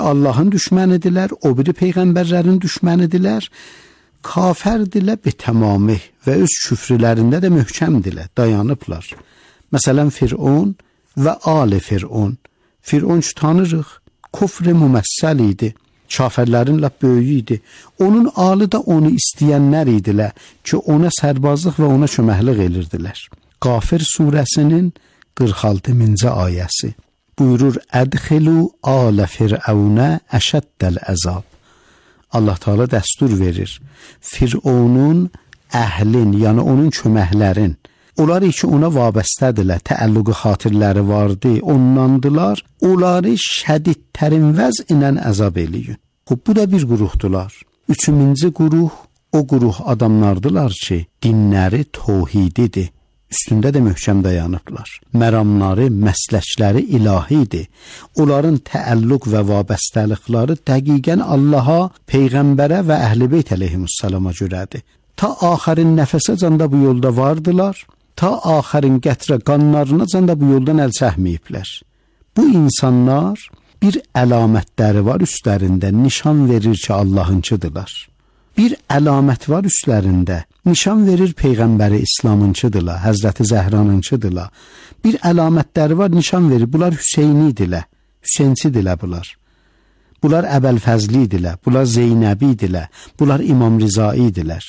Allahın düşmənidirlər, o biri peyğəmbərlərin düşmənidirlər, kafirdirlər bitəmamı və öz küfrlərində də möhkəmdirlər, dayanıblar. Məsələn, Fir'un və Ali Fir'un. Fir'un tanırıq, küfr müməssəl idi, kafirlərin lap böyüyü idi. Onun alı da onu istəyənlər idilər ki, ona sərbazlıq və ona köməklik edirdilər. Qafir surəsinin 46-cı ayəsi buyurur: Ədxilu alə fir'əunə əşəddəl əzab. Allah Teala dəstur verir. Fir'onun əhlin, yəni onun köməklərin, onlar ki ona vabəstədirlər, təəlluqi xatirləri vardı, ondandılar, onları şədidtərin vəz ilə əzab eləyin. Bu da bir qruhdular. Üçüncü qruh, o qruh adamlardılar ki, dinləri tövhididir. Üstündə də möhkəm dayanıblar. Məramları, məsləkləri ilahidir. Onların təəlluq və vabəstəlikləri dəqiqən Allaha, Peyğəmbərə və Əhl-i Beyt əleyhissalama görədir. Ta axərin nəfəsəcən də bu yolda vardılar, ta axərin qətrə qanlarınacan da bu yoldan əl çəkməyiblər. Bu insanlar bir əlamətləri var üstlərində, nişan verir ki, Allahıncıdırlar. Bir əlamət var üstlərində, nişan verir Peyğəmbəri İslamıncıdırlar, Həzrəti Zəhranıncıdırlar. Bir əlamətləri var, nişan verir, bunlar Hüseynidirlər, Hüseynçidirlər bunlar. Bunlar Əbəlfəzlidirlər, bunlar Zeynəbidirlər, bunlar İmam Rizaidirlər.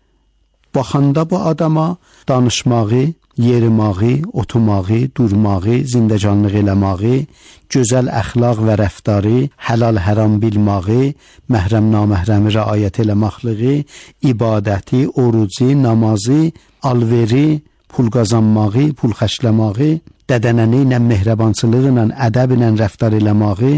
Baxanda bu adama danışmağı, yerimağı, otumağı, durmağı, zindəcanlıq eləmağı, gözəl əxlaq və rəftarı, həlal həram bilmağı, məhrəm naməhrəmi rəayət eləməkliği, ibadəti, orucu, namazı, alveri, pul qazanmağı, pul xərcləməyi, dədənəni ilə mehribançılığı ilə, ədəb ilə rəftar eləməyi,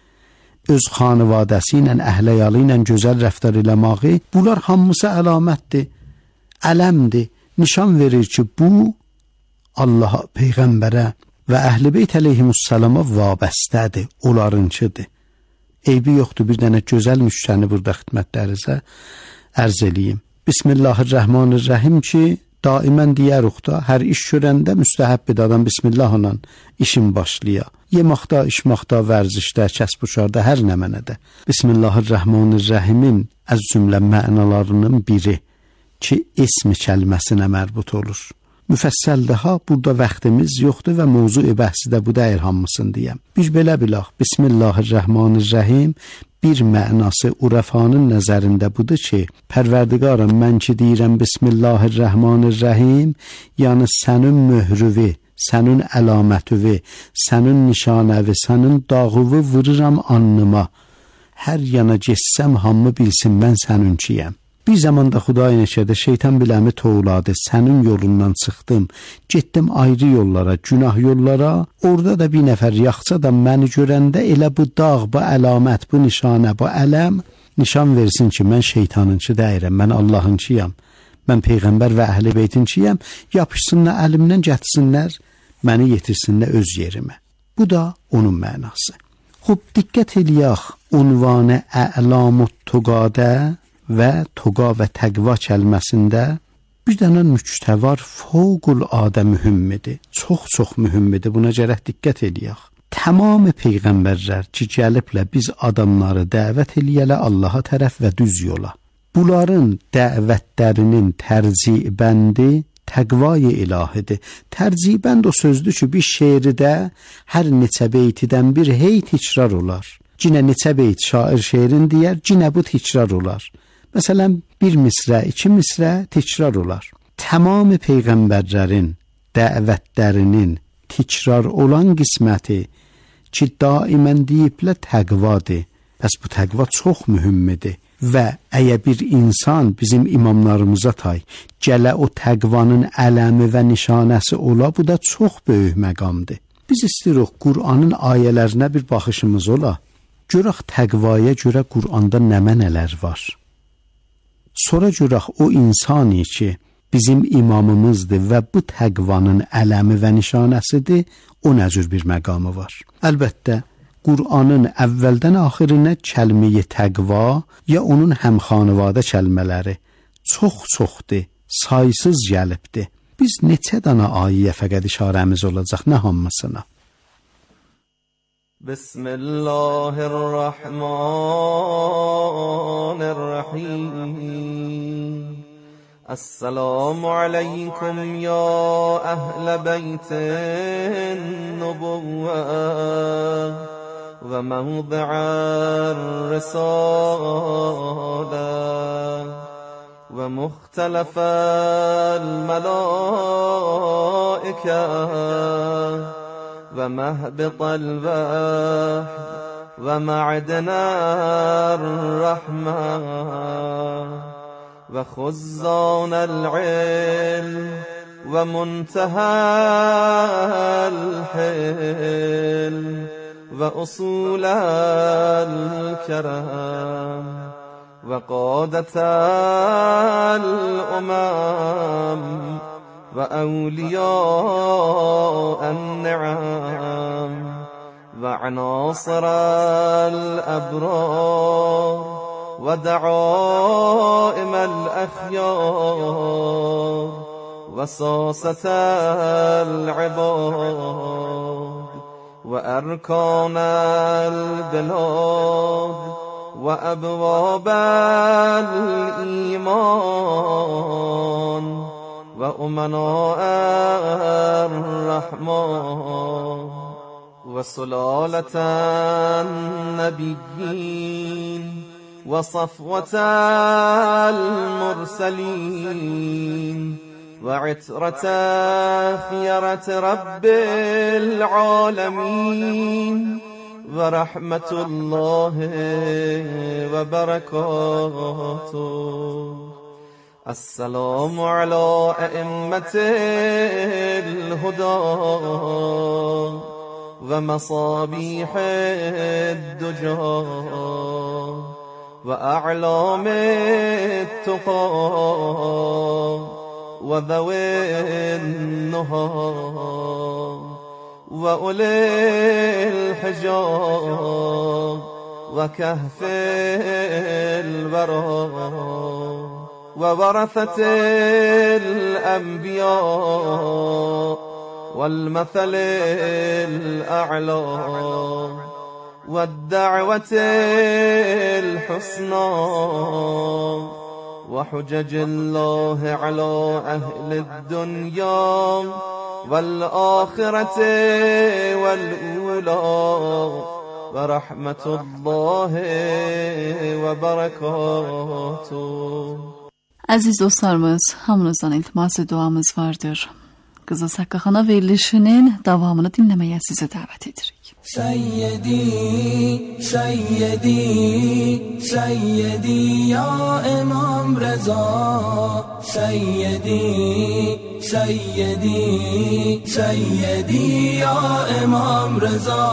öz xanivadəsi ilə, əhləyalı ilə gözəl rəftar eləməyi, bunlar hamısı əlamətdir, ələmdir, nişan verir ki, bu Allaha, Peyğəmbərə və Əhl-i Beyt əleyhissalama vabəstədir, onlarıncıdır. Eybi yoxdur, bir dənə gözəl müştəni burada xidmətlərinizə ərz eləyim. Bismillahirrahmanirrahim ki, daimən deyəruq da, hər iş görəndə müstəhəbbidir adam Bismillahla işin başlaya. Yemaqda, içmaqda, vərzişdə, kəsb-uşarda, hər nə mənədə. Bismillahirrahmanirrahimin əz cümlə mənalarının biri ki, ismi kəlməsinə mərbut olur. Müfəssəldir ha, burada vaxtımız yoxdur və mövzu-i bəhsi də bu dəyir hamısını deyəm. Biz belə bilək, Bismillahirrahmanirrahim bir mənası urəfanın nəzərində budur ki, Pərverdigarım, mən ki deyirəm Bismillahirrahmanirrahim, yəni sənin möhrüvi, sənin əlamətüvi, sənin nişanəvi, sənin dağıvı vururam annıma. Hər yana getsəm hamı bilsin mən səninkiyəm. Bir zamanda Xuday neçədə şeytan biləmi toğladı, sənin yolundan çıxdım, getdim ayrı yollara, günah yollara, orada da bir nəfər yaxça da məni görəndə elə bu dağ, bu əlamət, bu nişanə, bu ələm, nişan versin ki, mən şeytanınçı deyirəm, mən Allahıncıyam, mən Peyğəmbər və Əhl-i Beytinciyəm, yapışsınlar əlimdən gətirsinlər, məni yetirsinlər öz yerimə. Bu da onun mənası. Xub, diqqət eləyək, unvanı əlamut tuqadə və tuqa və təqva kəlməsində bir dənə nüktə var, fövqüladə mühümmidir, çox mühümmidir, buna gərək diqqət eləyək. Tamam peyğəmbərlər ki, gəliblə biz adamları dəvət eləyələ Allaha tərəf və düz yola. Bunların dəvətlərinin tərcibəndi təqva-i ilahidir. Tərcibənd o sözdür ki, bir şeirdə hər neçə beytidən bir hey təkrar olar. Cinə neçə beyt şair şeirin deyər, cinə bu təkrar olar. Məsələn, bir misrə, iki misrə təkrar olar. Tamam peyğəmbərlərin dəvətlərinin təkrar olan qisməti ki, daimən deyiblə təqvadır. Bəs bu təqva çox mühümmidir və əgər bir insan bizim imamlarımıza tay, gələ o təqvanın ələmi və nişanəsi ola, bu da çox böyük məqamdır. Biz istəyirik Qur'anın ayələrinə bir baxışımız ola. Görək təqvaya görə Qur'anda nə mənələr var. Sonra görək o insani ki, bizim imamımızdır və bu təqvanın ələmi və nişanəsidir, o nə cür bir məqamı var. Əlbəttə, Qur'anın əvvəldən axirinə kəlməyi təqva ya onun həmxanıvadə kəlmələri çoxdur, saysız gəlibdir. Biz neçə dana ayiyə fəqət işarəmiz olacaq, nə hamısına. بسم الله الرحمن الرحیم. السلام علیکم یا اهل بیت النبوة و موضع الرسالة و مختلف الملائکه و مهبط الوحی و معدن الرحمة و خزان العلم و منتهى الحلم و اصول الكرم و قادة الامم و اولیاء النعم و عناصر الابرار و دعائم الاخیار و ساسة العباد و ارکان البلاد و ابواب الایمان و امناء الرحمن و سلالة النبیین و صفوة المرسلین و عطرة خیرة رب العالمین و رحمة الله و برکاته. السلام على ائمة الهدى و مصابیح الدجى و اعلام التقى و ذوي النهى و اولی الحجاب و کهف الورى و ورثة الأنبياء والمثل الأعلى والدعوة الحسنى وحجج الله على أهل الدنيا والآخرة والأولى ورحمة الله وبركاته. Əziz dostlarımız, hamınızdan iltimas duamız vardır. Qızıl Saqqaxana verilişinin davamını dinləməyə sizi dəvət edirik. Seyyidi, Seyyidi, Seyyidi ya İmam Reza. Seyyidi, Seyyidi, Seyyidi ya İmam Reza.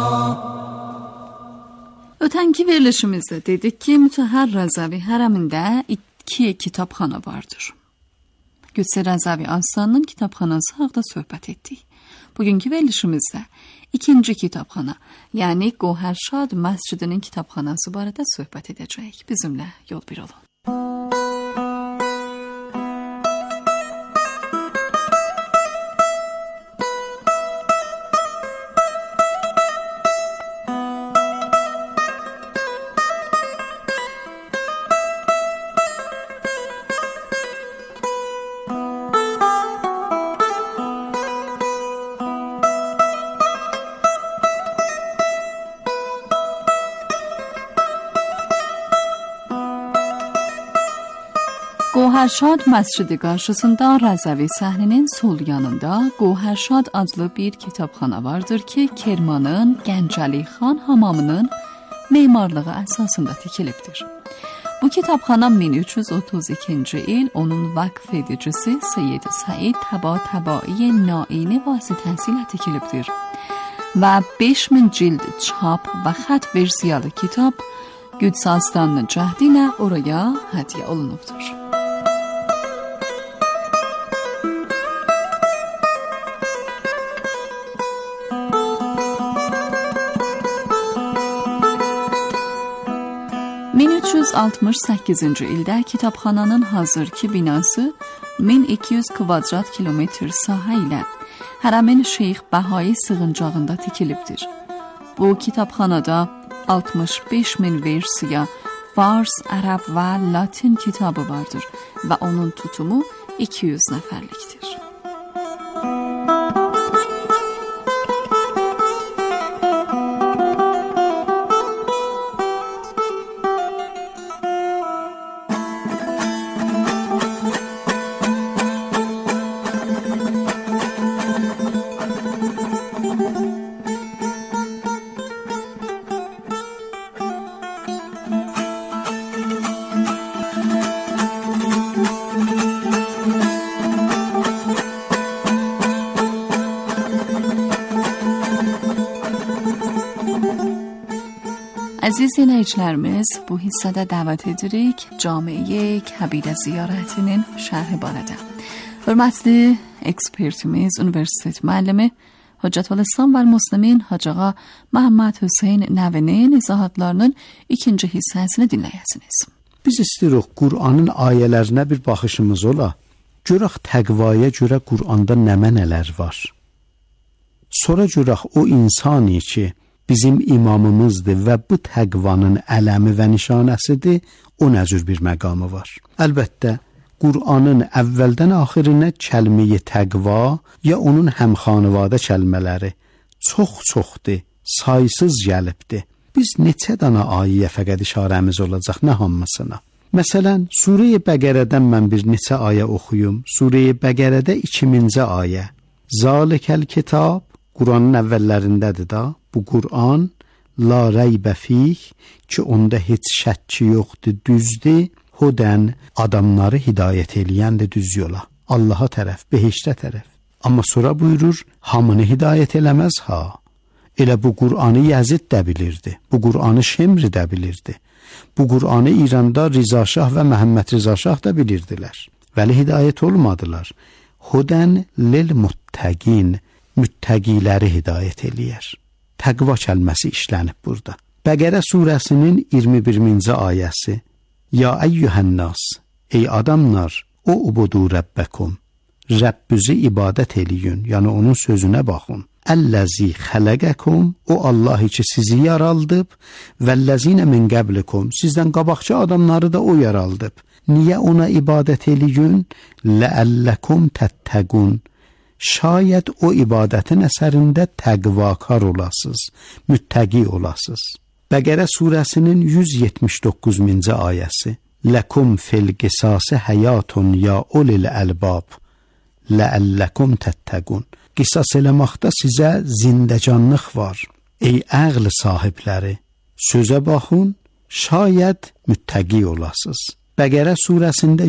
Ötənki verilişimizdə dedik ki, Mütəhhər Rəzavi hərəmində 2 kitabxana vardır. Qüdsə Rəzavi Astanının kitabxanası haqda söhbət etdik. Bugünkü verilişimizdə 2-ci kitabxana, yəni Gohərşad məscidinin kitabxanası barədə söhbət edəcəyik. Bizimlə yol bir olun. Gohərşad məscidi qarşısında Rəzəvi səhninin sol yanında Gohərşad adlı bir kitabxana vardır ki, Kermanın Gəncəli xan hamamının memarlığı əsasında tikilibdir. Bu kitabxana 1332-ci il onun vəqf edicisi Seyyid Said Təbatəbai Naini vasitəsilə tikilibdir və 5000 cild çap və xət versiyalı kitab Qüds Astanının cəhdi ilə oraya hədiyyə olunubdur. ...1368-ci ildə kitabxananın hazırki binası 1200 kvadrat kilometr sahə ilə Hərəmin Şeyx Bəhai sığıncağında tikilibdir. Bu kitabxanada 65 min versiya fars, ərəb və latin kitabı vardır və onun tutumu 200 nəfərlikdir. Əziz dinləyicilərimiz, bu hissədə dəvət edirik Camiə Kəbirə ziyarətinin şərhi barədə. Hörmətli ekspertimiz, Universitet müəllimi Hüccətülislam və Müslimin Hacı Ağa Məhəmməd Hüseyn Nəvinin izahatlarının ikinci hissəsini dinləyəsiniz. Biz istəyirik Qur'anın ayələrinə bir baxışımız ola. Görək təqvaya görə Qur'anda nə mənələr var. Sonra görək o insani ki, bizim imamımızdır və bu təqvanın ələmi və nişanəsidir, o nə cür bir məqamı var. Əlbəttə, Qur'anın əvvəldən axirinə kəlməyi təqva ya onun həmxanıvadə kəlmələri çox-çoxdur, saysız gəlibdir. Biz neçə dana ayəyə fəqət işarəmiz olacaq, nə hamısına. Məsələn, Surə-i Bəqərədən mən bir neçə ayə oxuyum. Surə-i Bəqərədə 2000-ci ayə. Zalikəl kitab, Qur'anın əvvəllərindədir da. Bu Qur'an la reybə fih ki onda heç şəkki yoxdur, düzdür. Hudən adamları hidayət eləyəndir düz yola. Allaha tərəf, behiştə tərəf. Amma sonra buyurur, hamını hidayət eləməz ha. Elə bu Qur'anı Yəzid də bilirdi. Bu Qur'anı Şemri də bilirdi. Bu Qur'anı İranda Riza Şah və Məhəmməd Riza Şah da bilirdilər. Vəli hidayət olmadılar. Hudən lil muttəqin, müttəqiləri hidayət eləyər. Təqva kəlməsi işlənib burada. Bəqərə surəsinin 21-ci ayəsi. Ya əyyuhənnas, ey adamlar, o ubudu rəbbəkum. Rəbbüzü ibadət eləyin, yəni onun sözünə baxın. Əlləzi xələqəkum, o Allah ki sizi yaraldıb, vəlləzinə min qəblikum, sizdən qabaqçı adamları da o yaraldıb. Niyə ona ibadət eləyin? Ləəlləkum təttəqun. Şayət o ibadətin əsərində təqvakar olasız, müttəqi olasız. Bəqərə surəsinin 179-cu ayəsi. Ləkum fil qisası həyatun ya ulil əlbab, ləəlləkum təttəqun. Qisas eləməkdə sizə zindəcanlıq var. Ey əql sahibləri, sözə baxın, şayət müttəqi olasız. Bəqərə surəsində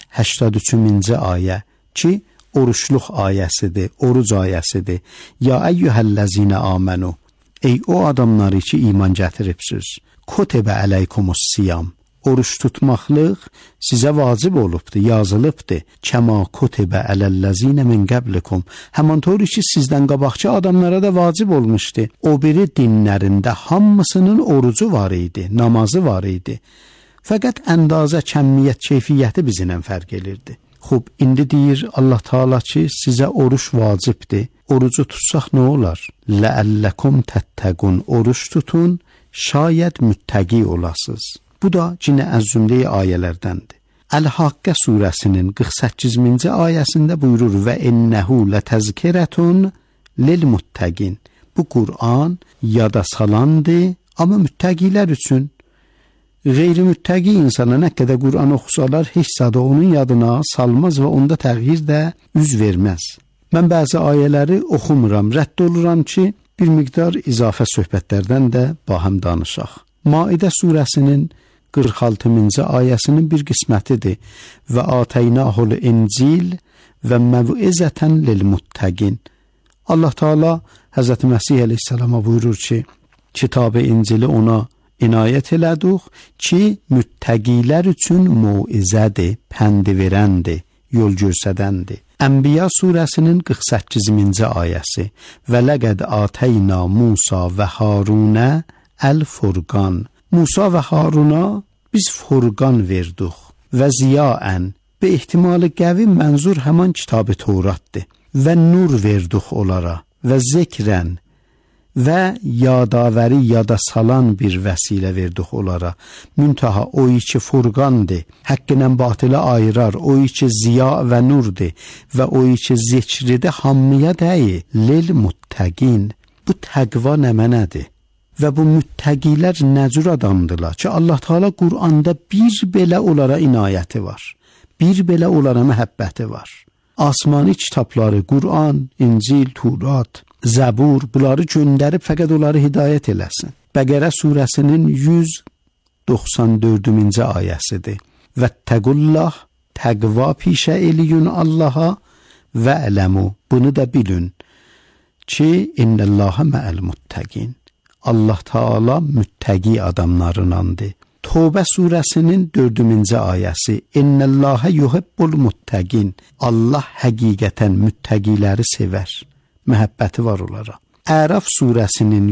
183-cü ayə ki, oruçluq ayəsidir, oruc ayəsidir. Ya əyyuhəlləzinə amənu, ey o adamları ki iman gətiribsiz. Kutibə əleykumus siyam, oruç tutmaqlıq sizə vacib olubdur, yazılıbdır. Kəma kutibə ələl-ləzinə min qəblikum, həmantor ki sizdən qabaqçı adamlara da vacib olmuşdu. O biri dinlərində hamısının orucu var idi, namazı var idi. Fəqət əndazə, kəmmiyyət, keyfiyyəti bizimlə fərq elirdi. Xub, indi deyir Allah Taala ki, sizə oruç vacibdir. Orucu tutsaq nə olar? Ləəlləkum təttəqun, oruç tutun, şayət müttəqi olasız. Bu da cinə əzzümləyi ayələrdəndir. Əl-Haqqə surəsinin 48-ci ayəsində buyurur və innəhu lətəzkirətun lil-muttəqin. Bu Qur'an yada salandır, amma müttəqilər üçün. Qeyri-müttəqi insana nə qədər Qur'an oxusalar, heç zada onun yadına salmaz və onda təğyir də üz verməz. Mən bəzi ayələri oxumuram, rədd oluram ki, bir miqdar izafə söhbətlərdən də bahəm danışaq. Maidə surəsinin 46-cı ayəsinin bir qismətidir. Və ataynahul İncil və məvizətən lil-muttəqin. Allah Taala Həzrət Məsih əleyhissalama buyurur ki, kitab-ı İncili ona inayət elədik ki, müttəqilər üçün mauizədir, pəndi verəndir, yol göstərəndir. Ənbiya surəsinin 48-ci ayəsi. Və ləqəd atəyna Musa və Harunə əl-Furqan. Musa və Haruna biz Furqan verdik və ziyaən. Be ehtimali qəvi mənzur həman kitab-ı Tevratdır. Və nur verdik onlara və zikrən. və yadavəri yada salan bir vəsilə verdik onlara. Müntaha o ki furqandır, haqq ilə batılı ayırar, o ki ziya və nurdur və o ki zikridir hamıya deyil, lil muttəqin. Bu təqva nə mənədir? Və bu müttəqilər nə cür adamdırlar ki, Allah Teala Quranda bir belə onlara inayəti var, bir belə onlara məhəbbəti var. Asmani kitabları, Quran, İncil, Turat, Zəbur, bunları göndərib fəqət onları hidayət eləsin. Bəqərə surəsinin 194-cü ayəsidir. Vəttəqullah, təqva pişə eliyün Allaha və ələmu, bunu da bilin ki, innəllaha məəl muttəqin. Allah Teala müttəqi adamlarınandır. Tövbə surəsinin 4-cü ayəsi. İnnəllaha yuhibbul muttəqin. Allah həqiqətən müttəqiləri sevər. Məhəbbəti var onlara. Əraf surəsinin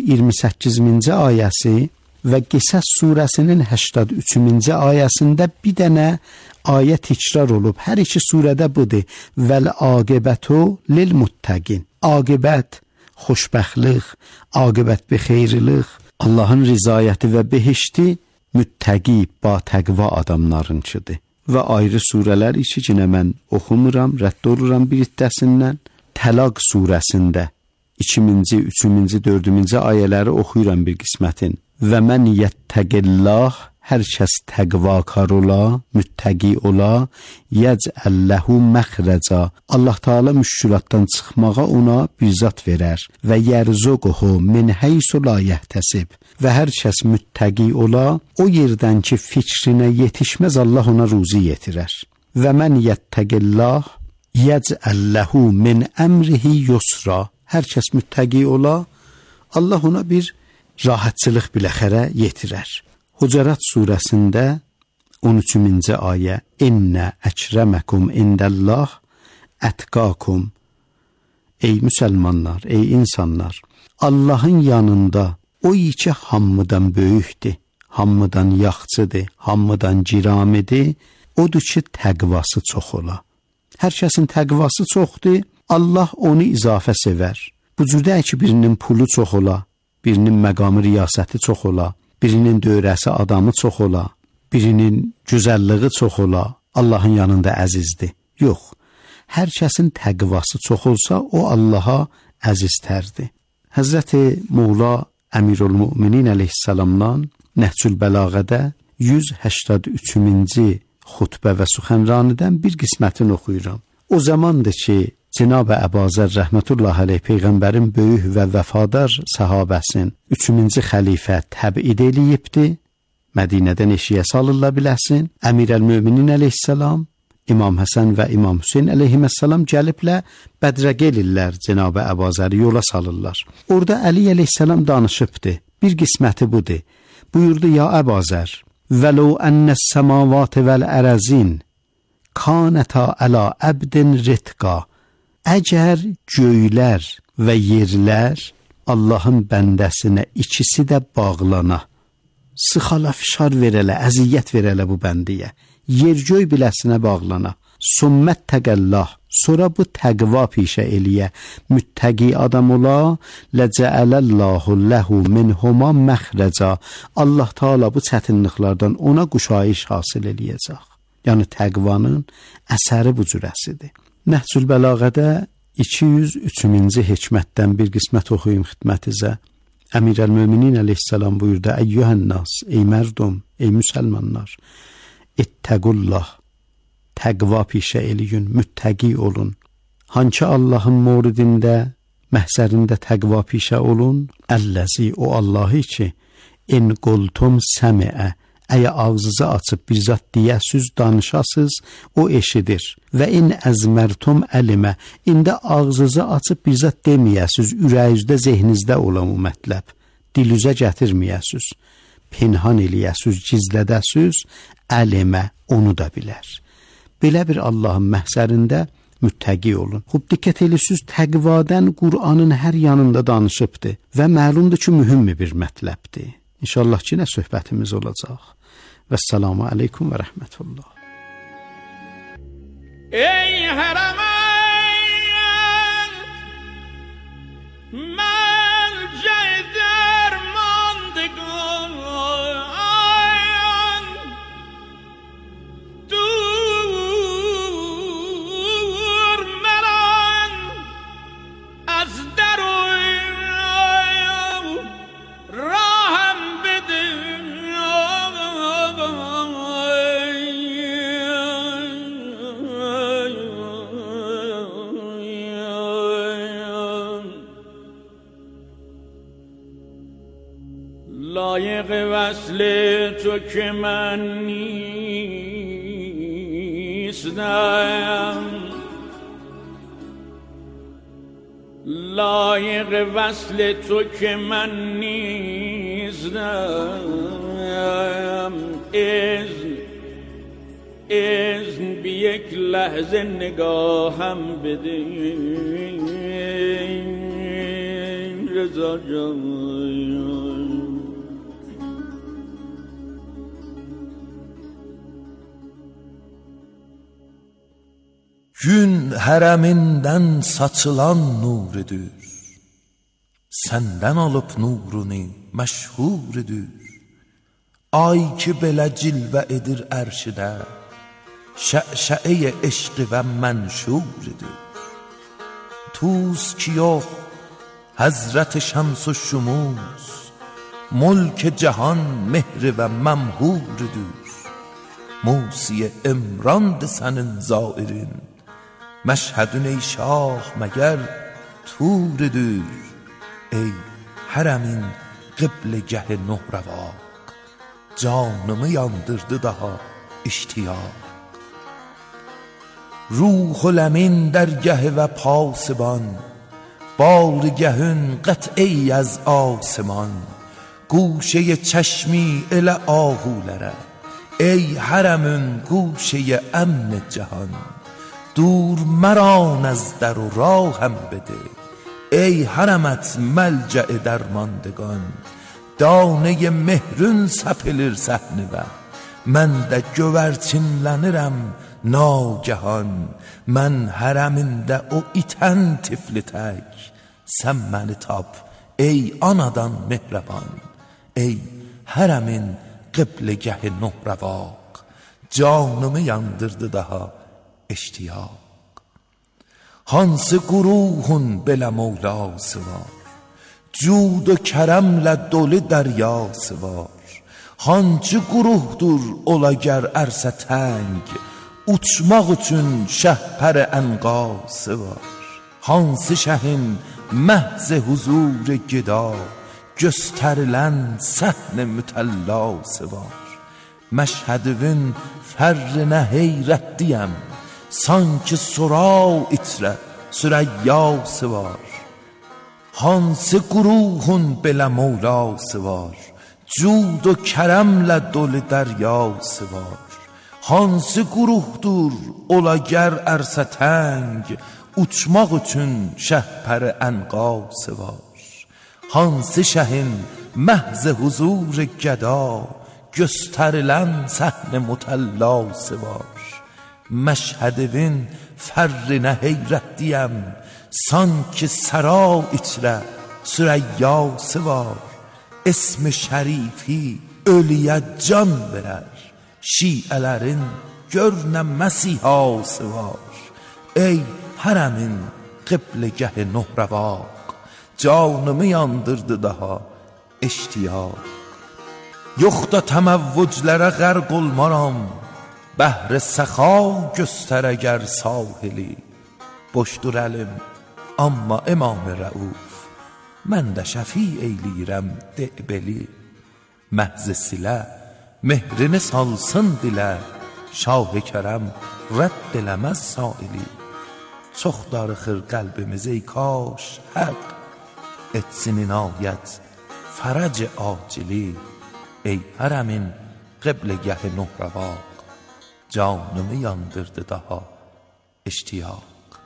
128-ci ayəsi və Qisas surəsinin 83-cü ayəsində bir dənə ayə təkrar olub. Hər iki surədə budur. Vəl aqibətu lil muttəqin. Aqibət, xoşbəxtlik, aqibət bi xeyirlik, Allahın rizayəti və behişti müttəqi, ba təqva adamlarınçıdır. Və ayrı surələr ki, mən oxumuram, rədd oluram bir iddəsindən. Təlaq surəsində 2-ci, 3-cü, 4-cü ayələri oxuyuram bir qismətin. Və mən yettəqillah, hər kəs təqvakar ola, müttəqi ola, yəcəlləhu məxrəca. Allah Teala müşkülatdan çıxmağa ona bir zat verər. Və yərzuquhu min heysu la yəhtəsib. Və hər kəs müttəqi ola, o yerdən ki fikrinə yetişməz Allah ona ruzi yetirər. Və mən yettəqillah, yəcəlləhu min əmrihi yusra. Hər kəs müttəqi ola, Allah ona bir rahatçılıq biləxərə yetirər. Hucurat surəsində 13-cü ayə. İnnə əkrəməkum indəllah ətqakum. Ey müsəlmanlar, ey insanlar, Allahın yanında o ki hamıdan böyükdür, hamıdan yaxçıdır, hamıdan giramidir, odur ki təqvası çox ola. Hər kəsin təqvası çoxdur, Allah onu izafə sevər. Bu cürdə ki birinin pulu çox ola, birinin məqamı riyasəti çox ola, birinin dövrəsi adamı çox ola, birinin gözəlliyi çox ola, Allahın yanında əzizdir. Yox, hər kəsin təqvası çox olsa, o Allaha əziztərdir. Həzrəti Moğla Əmirül-Müminin əleyhissalamdan Nəhcül Bəlağədə 183-cü xutbə və suxənranıdan bir qismətini oxuyuram. O zamandır ki, Cənab-ı Əbazər rəhmətullahi əleyh Peyğəmbərin böyük və vəfadar səhabəsin 3-cü xəlifə təbid eləyibdi. Mədinədən eşiyə salırlar biləsin. Əmirəl-Möminin əleyhissalam, İmam Həsən və İmam Hüseyn əleyhissalam gəliblə bədrə gelirlər Cənab-ı Əbazəri yola salırlar. Orada Əli əleyhissalam danışıbdı. Bir qisməti budur. Buyurdu, ya Əbazər, vəlau ənəs səmavat vəl-ərəzin kanətə ələ əbdin ritqa. Əgər göylər və yerlər Allahın bəndəsinə ikisi də bağlana, sıxala fişar verələ, əziyyət verələ bu bəndiyə, yer-göy biləsinə bağlana, sümmət təqəllah, sonra bu təqva pişə eləyə, müttəqi adam ola, ləcəələllahu ləhu minhuma məxrəca. Allah Teala bu çətinliklərdən ona quşayış hasil eləyəcək. Yəni təqvanın əsəri bu cürəsidir. Nəhcül Bəlağədə 203-cü hikmətdən bir qismət oxuyum xidmətinizə. Əmirəl-Möminin əleyhissalam buyurdu, əyyuhənnas, ey mərdum, ey müsəlmanlar, ittəqullah, təqva pişə eləyün, müttəqi olun. Hankı Allahın moridində, məhzərində təqva pişə olun, əlləzi, o Allahı ki, in qultum səmiə, əgər ağzınızı açıb bir zat deyəsiz, danışasız, o eşidir. Və in əzmərtum əlimə, indi ağzınızı açıb bir zat deməyəsiz, ürəyinizdə, zehninizdə olan o mətləb, dilüzə gətirməyəsiz, pinhan eləyəsiz, gizlədəsiz, əlimə, onu da bilər. Belə bir Allahın məhzərində müttəqi olun. Xub, diqqət eləsiz, təqvadən Qur'anın hər yanında danışıbdır və məlumdur ki, mühüm bir mətləbdir. İnşallah ki, nə söhbətimiz olacaq. Vəssalamu aleykum və rəhmətullah. Ey hərəmən, mərc وصل تو که من نیستم، لایق وصل تو که من نیستم. اذن بی یک لحظه نگاهم بده رضا جان. Gün hərəmindən saçılan nurudur, səndən alıb nurunu məşhurudur. Ay ki belə cilvə edir ərşidə, şəşəyə eşqi və mənşurudur. Tuz ki yox, həzrət şəms-ü şümuz, mülk cəhan mehri və məmhurudur. Musi imrandır sənin zairin, məşhədün ey şah məgər turudur. Ey hərəmin qibləgəhi nuhrəvaq, canımı yandırdı daha iştiyaq. Ruhul əmin dərgəhi və pasiban, barigəhün qət'i az asiman. Guşəyə çəşmi elə ahulərə, ey hərəmün guşəyə əmn cəhan. دور مران از در و راهم بده، ای حرمت ملجأ درماندگان. دانه مهرün səpilir səhnivə, mən də gövərçinlənirəm nagəhan. Mən hərəmində o itən tifli tək, sən məni tap ey anadan mehrəban. Ey hərəmin qibləgəhi nuhrəvaq, canımı yandırdı daha iştiyaq. Hansı quruhun belə mövlası var, cud و kərəmlə dolu dəryası var. Hançı quruhdur ola gər ərsə təng, uçmaq üçün şəhpər ənqası var. Hansı şəhin məhz huzur geda, göstərilən səhnə mütəllası var. Məşhədivin fərrinə heyrətliyəm, sanki sura itrə sürəyyası var. Hansı quruhun belə mövlası var, cud و kərəmlə dolu dəryası var. Hansı quruhdur ola gər ərsə təng, uçmaq üçün şəhpər ənqası var. Hansı şəhin məhz huzur gəda, göstərilən səhnə mütəllası var. Məşhədivin fərrinə heyrətliyəm, sanki səra içrə sürəyyası var. İsmi şərifi ölüyə can verər, şiələrin görnə məsihası var. Ey hərəmin qibləgəhi nuhrəvaq, canımı yandırdı daha iştiyaq. Yox da təməvvüclərə qərq olmaram, bəhr səxa göstər əgər sahili. Boşdur əlim, amma İmam-ı Rəuf, mən də şəfi eyləyirəm de'beli. Məhz silə, mehrini salsın dilə, şah-ı kərəm rədd eləməz saili. Çox darıxır qəlbimiz ey kaş həq, etsin inayət fərəc acili. Ey hərəmin qibləgəhi nuhrəvaq, canımı yandırdı daha iştiyaq.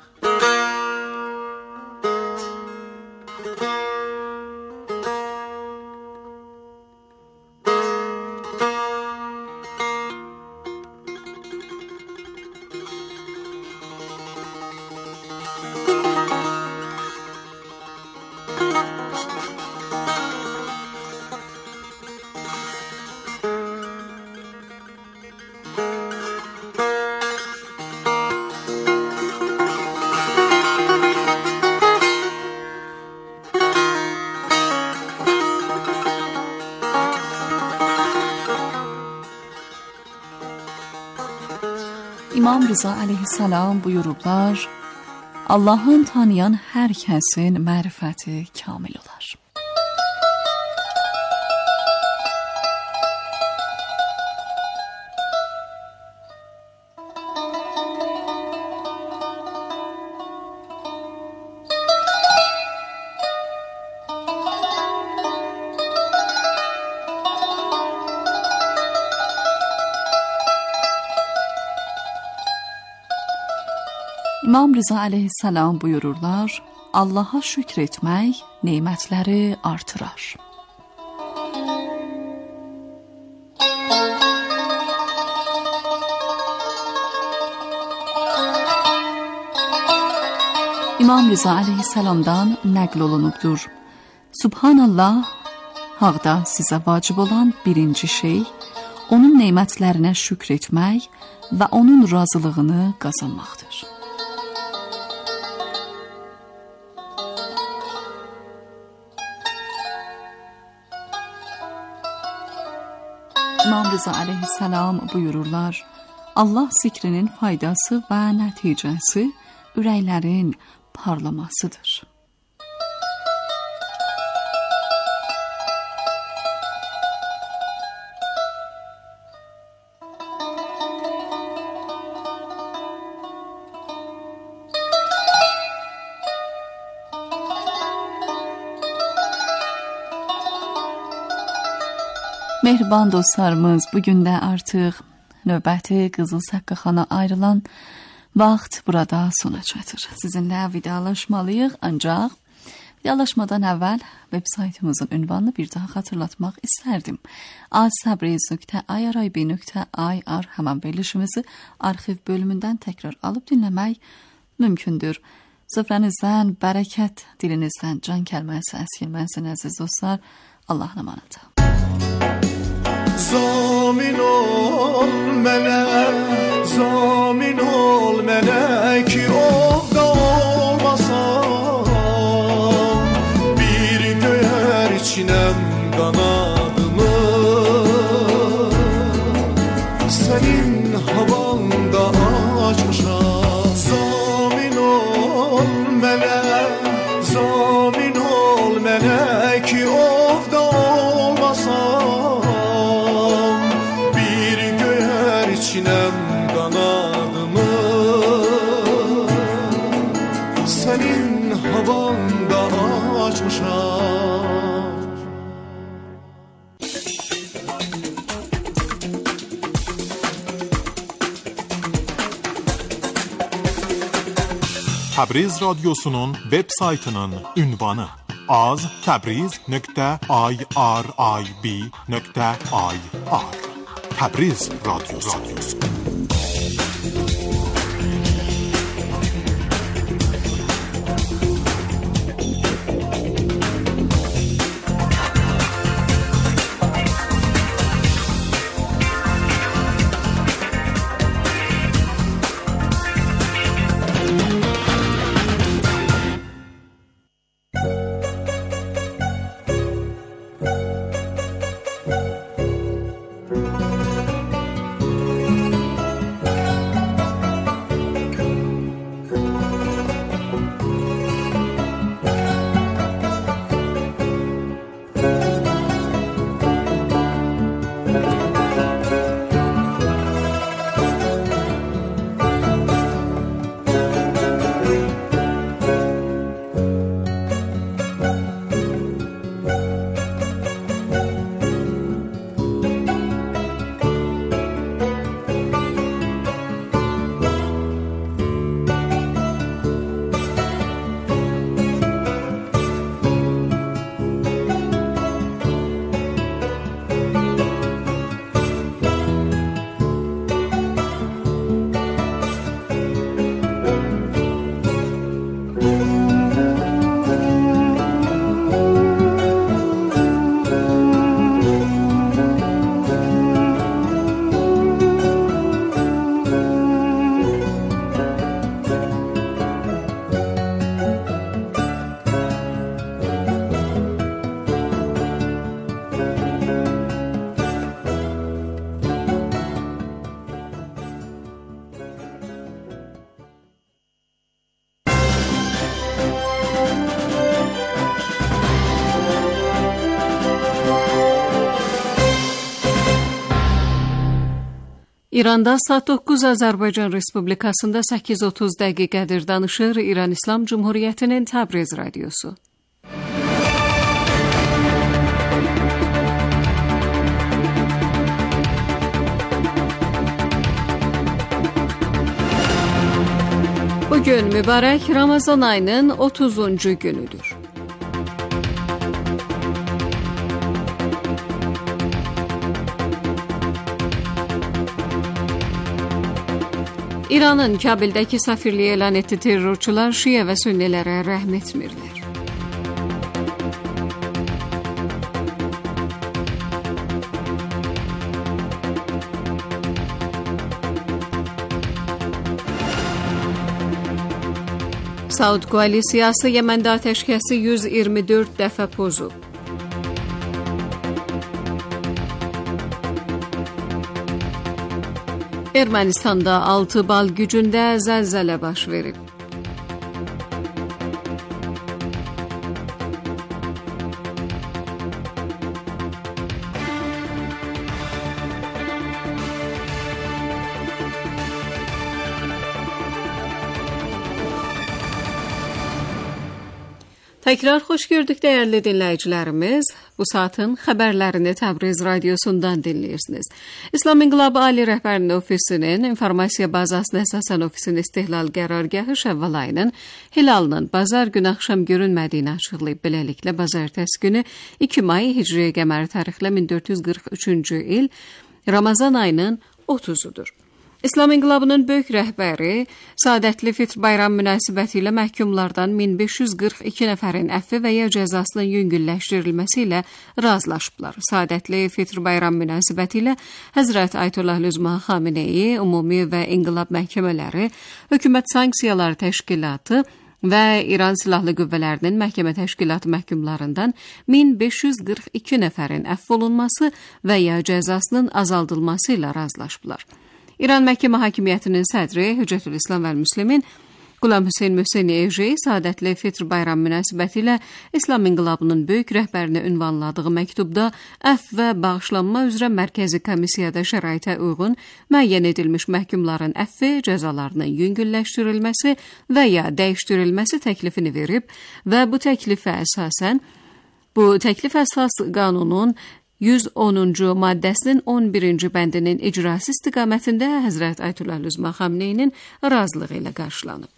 İmam Rıza aleyhisselam buyurublar, Allah'ın tanıyan hər kəsin mərifəti kamil olar. İmam Rıza aleyhisselam buyururlar, Allah'a şükretmək nemətləri artırar. İmam Rıza aleyhisselamdan nəql olunubdur. Subhanallah, haqda sizə vacib olan birinci şey, onun nemətlərinə şükr etmək və onun razılığını qazanmaqdır. İmam Rıza aleyhisselam buyururlar, Allah zikrinin faydası və nəticəsi ürəklərin parlamasıdır. Mehriban dostlarımız, bugün də artıq növbəti Qızıl Səqqaxana ayrılan vaxt burada sona çatır. Sizinlə vidalaşmalıyıq, ancaq vidalaşmadan əvvəl web saytımızın ünvanını bir daha xatırlatmaq istərdim. aztabriz.irib.ir həmən verilişimizi arxiv bölümündən təkrar alıb dinləmək mümkündür. Süfrənizdən bərəkət, dilinizdən can kəlməsi əskilməsin əziz dostlar. Allah'a emanet. Zamin ol mənə, zamin ol mənə ki ovda olmasam, bir göyər içinəm qanadımı, sənin havanda açmışam. Zamin ol mənə, zamin ol mənə ki ovda olmasam, içinem kanadımı, senin havanda açmışam. Təbriz Radyosu'nun web saytının ünvanı aztabriz.irib.ir Təbriz Radyosu. İranda saat 9, Azərbaycan Respublikasında 8:30 dəqiqədir. Danışır İran İslam Cumhuriyyətinin Təbriz Radyosu. Bugün mübarek Ramazan ayının 30. günüdür. İranın Kabildəki səfirliyi elan etdi, terrorçular Şiə və Sünnilərə rəhm etmirlər. Saud koalisiyası Yeməndə atəşkəsi 124 dəfə pozub. Ermənistanda 6 bal gücündə zəlzələ baş verib. Tekrar hoş gördük değerli dinleyicilerimiz. Bu saatin xəbərlərini Təbriz radyosundan dinləyirsiniz. İslam İnqilabı Ali Rəhbərinin Ofisinin informasiya bazasına əsasən ofisin istihlal qərargahı Şəvval ayının hilalının bazar günü axşam görünmədiyini açıqlayıb. Beləliklə bazartəs günü 2 may Hicri qəməri tarixlə 1443-cü il Ramazan ayının 30'udur. İslam İnqilabının böyük rəhbəri Saadətli Fitr bayram münasibəti ilə məhkumlardan 1542 nəfərin əfvi və ya cəzasının yüngülləşdirilməsi ilə razılaşıblar. Saadətli Fitr bayram münasibəti ilə Həzrət Ayətullah Lüzma Xameneyi, Ümumi və İnqilab məhkəmələri, Hökumət Sanksiyaları Təşkilatı və İran Silahlı Qüvvələrinin məhkəmə təşkilatı məhkumlarından 1542 nəfərin əfv olunması və ya cəzasının azaldılması ilə razılaşıblar. İran məhkəmə hakimiyyətinin sədri Hüccətül İslam və Müslimin Qulam Hüseyn Möhseni Ejey Saadətli Fitr bayram münasibəti ilə İslam İnqilabının böyük rəhbərinə ünvanladığı məktubda əfv və bağışlanma üzrə mərkəzi komissiyada şəraitə uyğun müəyyən edilmiş məhkumların əfvi, cəzalarının yüngülləşdirilməsi və ya dəyişdirilməsi təklifini verib və bu təklif əsas qanunun 110-cu maddəsinin 11-ci bəndinin icrası istiqamətində Həzrət Ayətullah Lüzma Xameneyinin razılığı ilə qarşılanıb.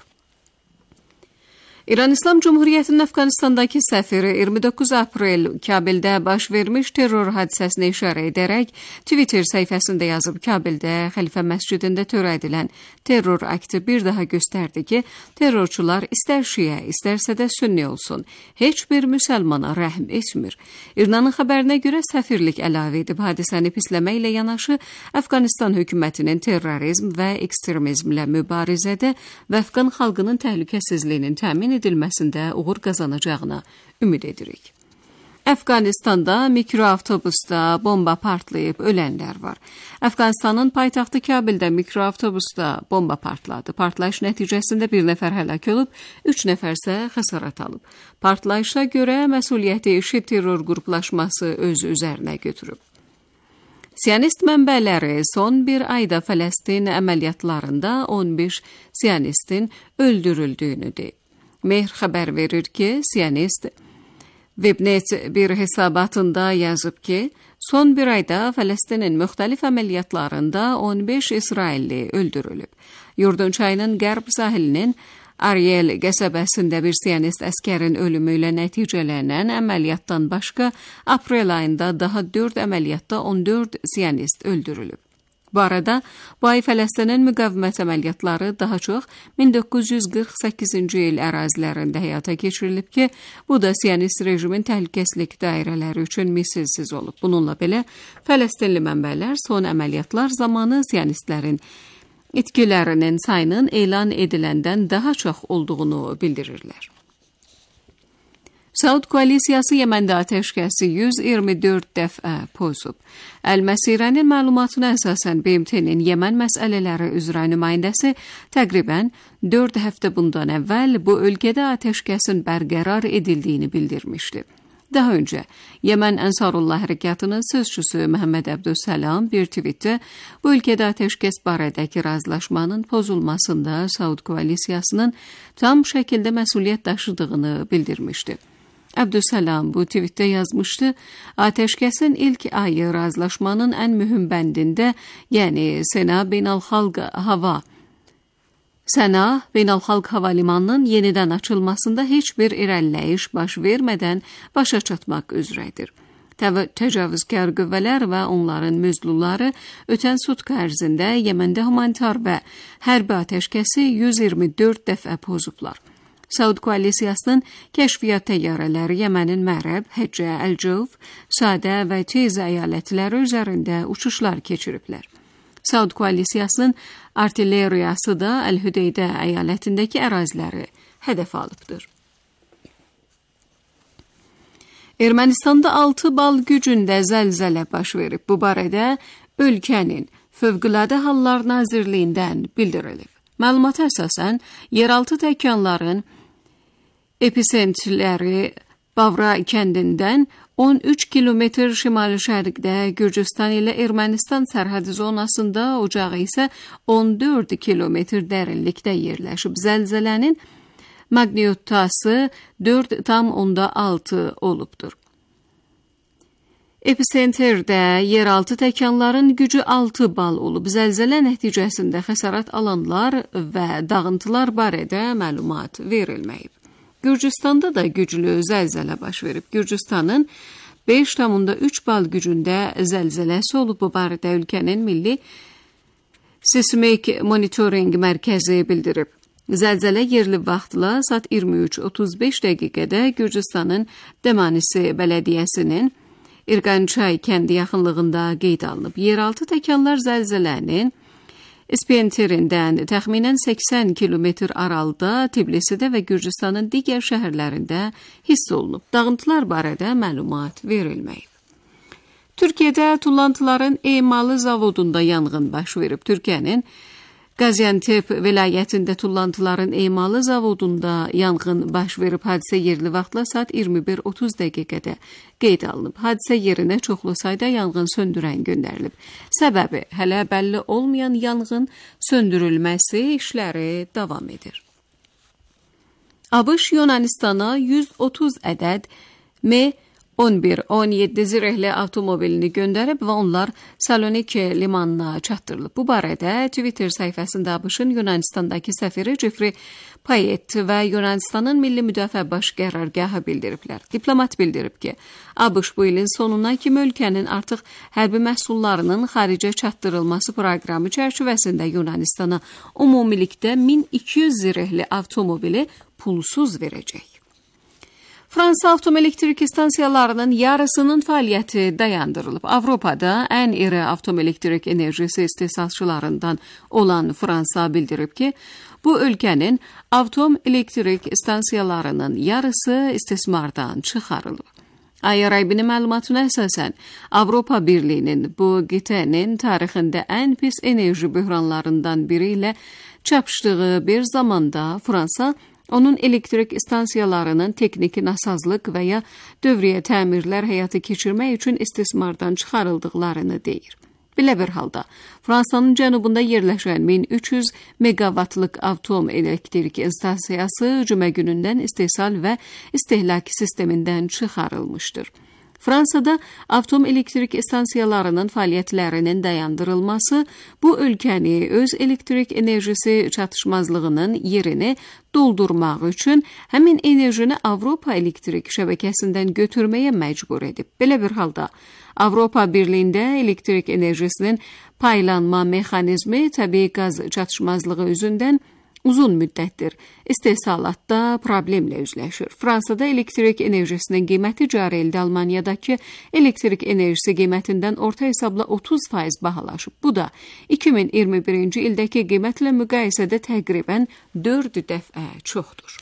İran İslam Cumhuriyyətinin Əfqanistandakı səfiri 29 aprel Kabildə baş vermiş terror hadisəsinə işarə edərək Twitter səhifəsində yazıb, Kabildə Xəlifə məscidində törədilən terror akti bir daha göstərdi ki, terrorçular istər Şiə, istərsə də Sünni olsun, heç bir müsəlmana rəhm etmir. İranın xəbərinə görə səfirlik əlavə edib hadisəni pisləməklə yanaşı Əfqanistan hökumətinin terrorizm və ekstremizmlə mübarizədə və Əfqan xalqının təhlükəsizliyinin təmin edilməsində uğur qazanacağına ümid edirik. Əfqanistanda mikroavtobusda bomba partlayıb ölənlər var. Əfqanistanın paytaxtı Kabildə mikroavtobusda bomba partladı. Partlayış nəticəsində bir nəfər həlak olub, 3 nəfər isə xəsarət alıb. Partlayışa görə məsuliyyəti IŞİD terror qruplaşması öz üzərinə götürüb. Siyonist mənbələri son bir ayda Fələstin əməliyyatlarında 15 siyonistin öldürüldüyünü deyib. Mehr xəbər verir ki, Siyonist Webnet bir hesabatında yazıb ki, son bir ayda Fələstinin müxtəlif əməliyyatlarında 15 İsrailli öldürülüb. Yurdun çayının qərb sahilinin Ariel qəsəbəsində bir Siyonist əskərin ölümü ilə nəticələnən əməliyyatdan başqa, aprel ayında daha 4 əməliyyatda 14 Siyonist öldürülüb. Bu arada, bu ay Fələstinin müqavimət əməliyyatları daha çox 1948-ci il ərazilərində həyata keçirilib ki, bu da Siyonist rejimin təhlükəsizlik dairələri üçün misilsiz olub. Bununla belə, Fələstinli mənbələr son əməliyyatlar zamanı Siyonistlərin itkilərinin sayının elan ediləndən daha çox olduğunu bildirirlər. Saud koalisiyası Yeməndə atəşkəsi 124 dəfə pozub. Əl-Məsirənin məlumatına əsasən BMT-nin Yemen məsələləri üzrə nümayəndəsi təqribən 4 həftə bundan əvvəl bu ölkədə atəşkəsin bərqərar edildiyini bildirmişdi. Daha öncə Yemen Ənsarullah Hərəkatının sözçüsü Məhəmməd Əbdüssalam bir tweetdə bu ölkədə atəşkəs barədəki razılaşmanın pozulmasında Saud koalisiyasının tam şəkildə məsuliyyət daşıdığını bildirmişdi. Əbdüssalam bu tweetdə yazmışdı, atəşkəsin ilk ayı razılaşmanın ən mühüm bəndində, yəni Sena Beynəlxalq Hava Səna, beynəlxalq hava limanının yenidən açılmasında heç bir irəliləyiş baş vermədən başa çatmaq üzrədir. Təcavüzkar qüvvələr və onların mövzluları ötən sutka ərzində Yeməndə humanitar və hərbi atəşkəsi 124 dəfə pozublar. Saud koalisiyasının kəşfiyyat təyyarələri Yemənin Mərəb, Həccə, Əl-Cəvf, Sadə və Tez əyalətləri üzərində uçuşlar keçiriblər. Saud koalisiyasının artilleriyası da Əl-Hüdeydə əyalətindəki əraziləri hədəf alıbdır. Ermənistanda 6 bal gücündə zəlzələ baş verib. Bu barədə ölkənin Fövqəladə Hallar Nazirliyindən bildirilib. Məlumata əsasən, yeraltı təkanların episentrləri Bavra kəndindən 13 kilometr şimal-şərqdə Gürcüstan ilə Ermənistan sərhədi zonasında, ocağı isə 14 kilometr dərinlikdə yerləşib. Zəlzələnin maqnitudası 4,6 olubdur. Episentrdə yeraltı təkanların gücü 6 bal olub. Zəlzələ nəticəsində xəsarət alanlar və dağıntılar barədə məlumat verilməyib. Gürcüstanda da güclü zəlzələ baş verib. Gürcüstanın 5,3 bal gücündə zəlzələsi olub. Bu barədə ölkənin Milli Seismik Monitoring Mərkəzi bildirib. Zəlzələ yerli vaxtla saat 23:35 dəqiqədə Gürcüstanın Dəmanisi bələdiyyəsinin İrqançay kəndi yaxınlığında qeyd alınıb. Yeraltı təkanlar zəlzələnin İspentirindən təxminən 80 kilometr aralıda, Tbilisidə və Gürcüstanın digər şəhərlərində hiss olunub. Dağıntılar barədə məlumat verilməyib. Türkiyədə tullantıların emalı zavodunda yanğın baş verib. Türkiyənin Qaziantep vilayətində tullantıların emalı zavodunda yanğın baş verib. Hadisə yerli vaxtla saat 21:30 dəqiqədə qeyd alınıb. Hadisə yerinə çoxlu sayda yanğın söndürən göndərilib. Səbəbi hələ bəlli olmayan yanğın söndürülməsi işləri davam edir. ABŞ Yunanistana 130 ədəd M-11-17 zirehli avtomobilini göndərib və onlar Saloniki limanına çatdırılıb. Bu barədə Twitter səhifəsində ABŞ-ın Yunanistandakı səfiri Jeffrey Payet və Yunanistanın Milli Müdafiə Baş Qərargahı bildiriblər. Diplomat bildirib ki, ABŞ bu ilin sonuna kimi ölkənin artıq hərbi məhsullarının xaricə çatdırılması proqramı çərçivəsində Yunanistana ümumilikdə 1200 zirehli avtomobili pulsuz verəcək. Fransa avtoelektrik stansiyalarının yarısının fəaliyyəti dayandırılıb. Avropada ən iri avtoelektrik enerjisi istehsalçılarından olan Fransa bildirib ki, bu ölkənin avtoelektrik stansiyalarının yarısı istismardan çıxarılıb. IRIB-nin məlumatına əsasən, Avropa Birliyinin bu qitənin tarixində ən pis enerji böhranlarından biri ilə çapışdığı bir zamanda Fransa onun elektrik stansiyalarının texniki nasazlıq və ya dövriyyə təmirlər həyata keçirmək üçün istismardan çıxarıldıqlarını deyir. Belə bir halda, Fransanın cənubunda yerləşən 1300 meqavatlıq atom elektrik stansiyası cümə günündən istehsal və istehlak sistemindən çıxarılmışdır. Fransada atom elektrik stansiyalarının fəaliyyətlərinin dayandırılması bu ölkəni öz elektrik enerjisi çatışmazlığının yerini doldurmaq üçün həmin enerjini Avropa elektrik şəbəkəsindən götürməyə məcbur edib. Belə bir halda Avropa Birliyində elektrik enerjisinin paylanma mexanizmi təbii qaz çatışmazlığı üzündən uzun müddətdir istehsalatda problemlə üzləşir. Fransada elektrik enerjisinin qiyməti cari ildə Almaniyadakı elektrik enerjisi qiymətindən orta hesabla 30% bahalaşıb. Bu da 2021-ci ildəki qiymətlə müqayisədə təqribən 4 dəfə çoxdur.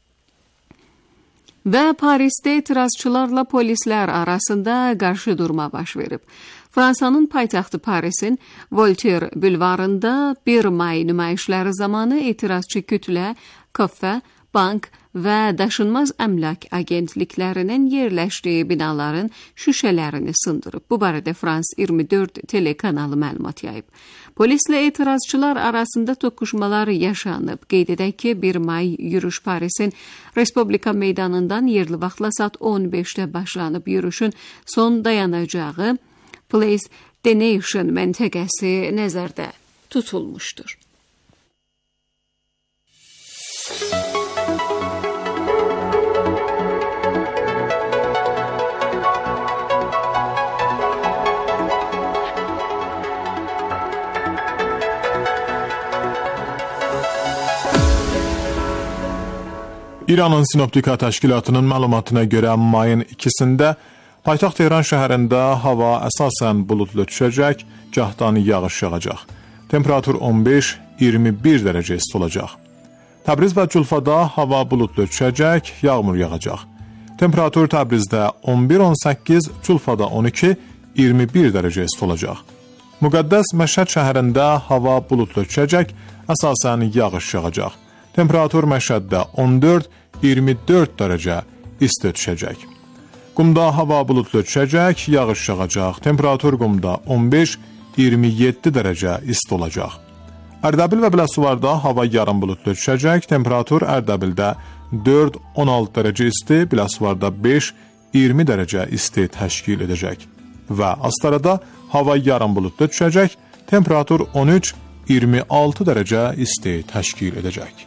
Və Parisdə etirazçılarla polislər arasında qarşı durma baş verib. Fransanın paytaxtı Parisin Voltaire bulvarında 1 may nümayişləri zamanı etirazçı kütlə, kafe, bank və daşınmaz əmlak agentliklərinin yerləşdiyi binaların şüşələrini sındırıb. Bu barədə Frans 24 telekanalı məlumat yayıb. Polislə etirazçılar arasında toqquşmalar yaşanıb. Qeyd edək ki, 1 may yürüş Parisin Respublika meydanından yerli vaxtla saat 15-də başlanıb. Yürüşün son dayanacağı Place the Nation məntəqəsi nəzərdə tutulmuşdur. İranın Sinoptika Təşkilatının məlumatına görə mayın 2-sində paytaxt Tehran şəhərində hava əsasən buludlu düşəcək, gahdan yağış yağacaq. Temperatur 15-21 dərəcə isti olacaq. Təbriz və Culfada hava buludlu düşəcək, yağmur yağacaq. Temperatur Təbrizdə 11-18, Culfada 12-21 dərəcə isti olacaq. Müqəddəs Məşhəd şəhərində hava buludlu düşəcək, əsasən yağış yağacaq. Temperatur Məşhəddə 14-24 dərəcə isti düşəcək. Qumda hava buludlu düşəcək, yağış yağacaq. Temperatur Qumda 15-27 dərəcə isti olacaq. Ərdəbil və Biləsuvarda hava yarım buludlu düşəcək. Temperatur Ərdəbildə 4-16 dərəcə isti, Biləsuvarda 5-20 dərəcə isti təşkil edəcək. Və Astarada hava yarım buludlu düşəcək. Temperatur 13-26 dərəcə isti təşkil edəcək.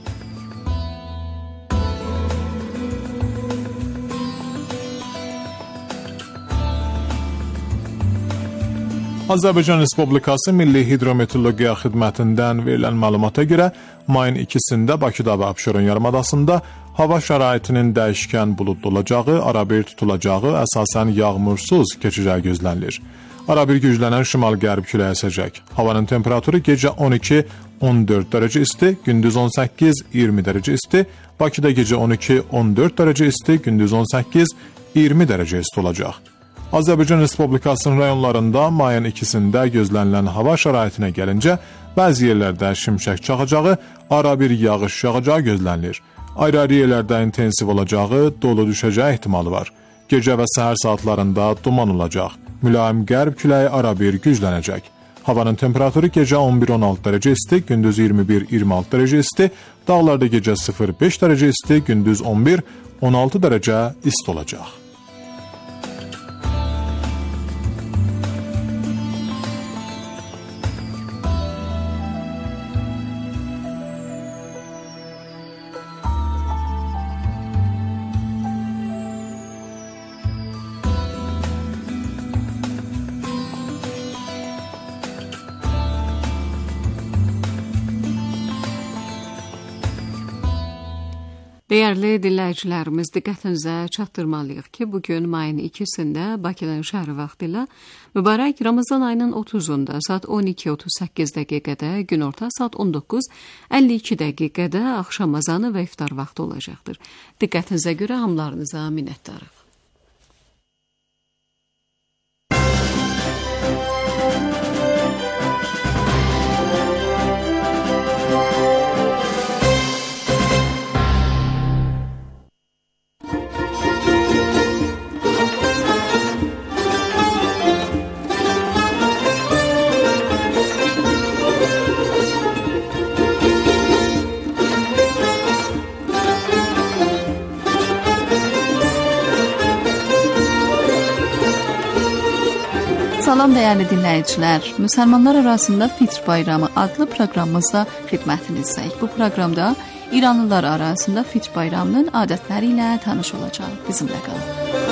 Azərbaycan Respublikası Milli Hidrometeorologiya Xidmətindən verilən məlumata görə mayın 2-sində Bakıda və Abşeron yarımadasında hava şəraitinin dəyişkən buludlu olacağı, arabir tutulacağı, əsasən yağmursuz keçəcəyi gözlənilir. Arabir güclənən şimal-qərb küləyi əsəcək. Havanın temperaturu gecə 12-14 dərəcə isti, gündüz 18-20 dərəcə isti, Bakıda gecə 12-14 dərəcə isti, gündüz 18-20 dərəcə isti olacaq. Azərbaycan Respublikasının rayonlarında mayın 2-sində gözlənilən hava şəraitinə gəlincə, bəzi yerlərdə şimşək çaxacağı, arabir yağış yağacağı gözlənilir. Ayrı-ayrı yerlərdə intensiv olacağı, dolu düşəcəyi ehtimalı var. Gecə və səhər saatlarında duman olacaq. Mülayim qərb küləyi arabir güclənəcək. Havanın temperaturu gecə 11-16 dərəcə isti, gündüz 21-26 dərəcə isti, dağlarda gecə 0-5 dərəcə isti, gündüz 11-16 dərəcə isti olacaq. Değerli dinləyicilərimiz, diqqətinizə çatdırmalıyıq ki, bugün mayın 2-sində Bakının şəhəri vaxtı ilə mübarək Ramazan ayının 30-unda saat 12:38 dəqiqədə, günorta saat 19:52 dəqiqədə axşam azanı və iftar vaxtı olacaqdır. Diqqətinizə görə hamılarınıza minnətdarıq. Salam dəyərli dinləyicilər. Müsəlmanlar arasında Fitr Bayramı adlı proqramımızda xidmətinizdəyik. Bu proqramda İranlılar arasında Fitr Bayramının adətləri ilə tanış olacağıq. Bizimlə qalın.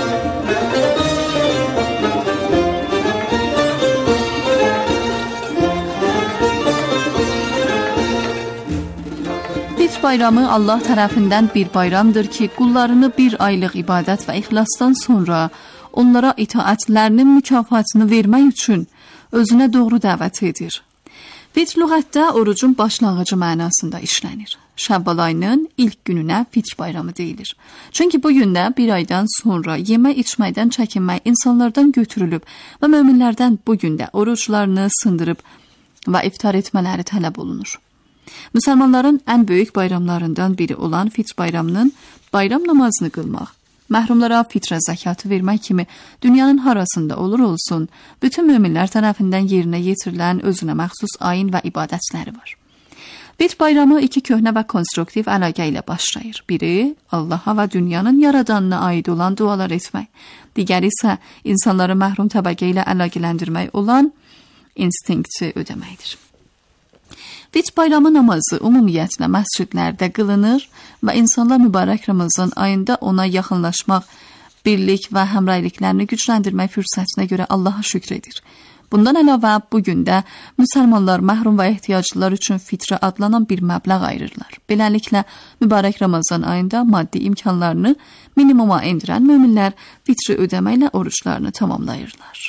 Fitr Bayramı Allah tərəfindən bir bayramdır ki, qullarını bir aylıq ibadət və ixlasdan sonra onlara itaətlərinin mükafatını vermək üçün özünə doğru dəvət edir. Fitr lüğətdə orucun başlanğıcı mənasında işlənir. Şəvval ayının ilk gününə Fitr bayramı deyilir. Çünki bu gündə bir aydan sonra yemək içməkdən çəkinmək insanlardan götürülüb və möminlərdən bu gündə oruclarını sındırıb və iftar etmələri tələb olunur. Müsəlmanların ən böyük bayramlarından biri olan Fitr bayramının bayram namazını qılmaq, məhrumlara fitrə zəkatı vermək kimi dünyanın harasında olur olsun, bütün möminlər tərəfindən yerinə yetirilən özünə məxsus ayin və ibadətləri var. Fitr bayramı iki köhnə və konstruktiv əlaqə ilə başlayır. Biri, Allaha və dünyanın yaradanına aid olan dualar etmək. Digəri isə insanları məhrum təbəqə ilə əlaqələndirmək olan instinkti ödəməkdir. Fitr bayramı namazı ümumiyyətlə məscidlərdə qılınır və insanlar mübarək Ramazan ayında ona yaxınlaşmaq, birlik və həmrəyliklərini gücləndirmək fürsətinə görə Allaha şükr edir. Bundan əlavə bu gün də müsəlmanlar məhrum və ehtiyaclılar üçün fitrə adlanan bir məbləğ ayırırlar. Beləliklə, mübarək Ramazan ayında maddi imkanlarını minimuma endirən möminlər fitri ödəməklə oruçlarını tamamlayırlar.